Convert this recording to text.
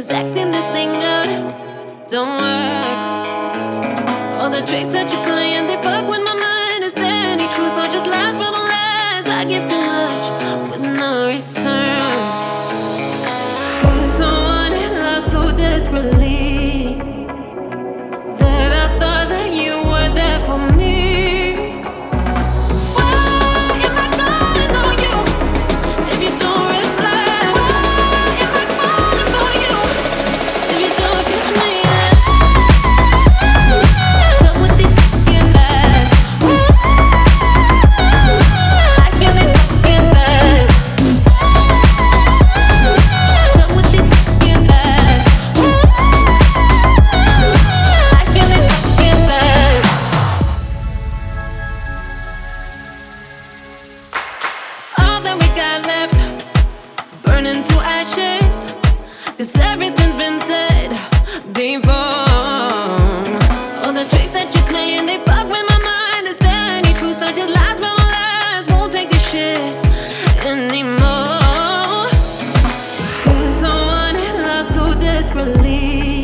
Cause acting this thing out don't work. All the tricks that you're playing, they fuck with my mind. Is there any truth or just lies but don't last? I give too much with no return. You're someone I love so desperately that I thought that you were there for me. Burning to ashes, cause everything's been said before. All the tricks that you're playing, they fuck with my mind. Is there any truth or just lies but no lies? Won't take this shit anymore. You're someone I love so desperately